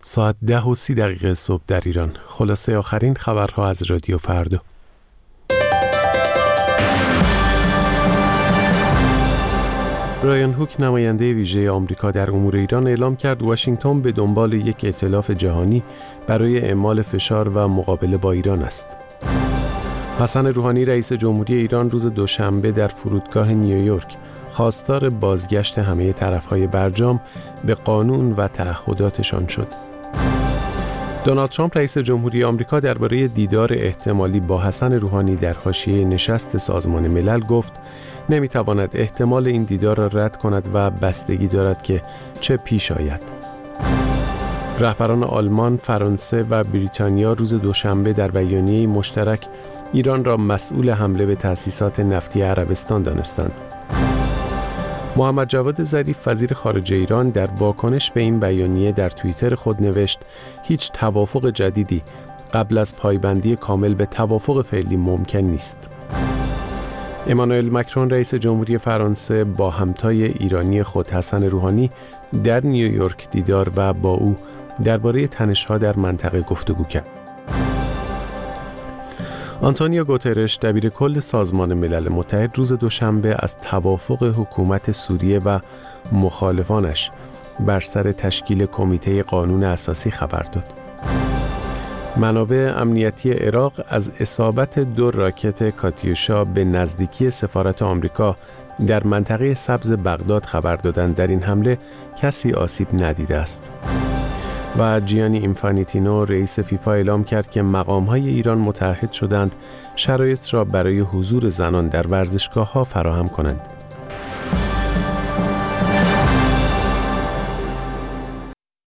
ساعت 10:30 صبح در ایران. خلاصه آخرین خبرها از رادیو فردا. برایان هوک، نماینده ویژه آمریکا در امور ایران، اعلام کرد واشنگتن به دنبال یک ائتلاف جهانی برای اعمال فشار و مقابله با ایران است. حسن روحانی، رئیس جمهوری ایران، روز دوشنبه در فرودگاه نیویورک خواستار بازگشت همه طرف‌های برجام به قانون و تعهداتشان شد. دونالد ترامپ، رئیس جمهوری آمریکا، درباره دیدار احتمالی با حسن روحانی در حاشیه نشست سازمان ملل گفت نمیتواند احتمال این دیدار را رد کند و بستگی دارد که چه پیش آید. رهبران آلمان، فرانسه و بریتانیا روز دوشنبه در بیانیه‌ای مشترک ایران را مسئول حمله به تأسیسات نفتی عربستان دانستند. محمد جواد ظریف، وزیر خارجه ایران، در واکنش به این بیانیه در توییتر خود نوشت هیچ توافق جدیدی قبل از پایبندی کامل به توافق فعلی ممکن نیست. امانوئل مکرون، رئیس جمهوری فرانسه، با همتای ایرانی خود حسن روحانی در نیویورک دیدار و با او درباره تنش‌ها در منطقه گفتگو کرد. آنتونیو گوترش، دبیرکل سازمان ملل متحد، روز دوشنبه از توافق حکومت سوریه و مخالفانش بر سر تشکیل کمیته قانون اساسی خبر داد. منابع امنیتی عراق از اصابت 2 راکت کاتیوشا به نزدیکی سفارت آمریکا در منطقه سبز بغداد خبر دادند. در این حمله کسی آسیب ندیده است. و جیانی اینفانتینو، رئیس فیفا، اعلام کرد که مقام‌های ایران متعهد شدند شرایط را برای حضور زنان در ورزشگاه‌ها فراهم کنند.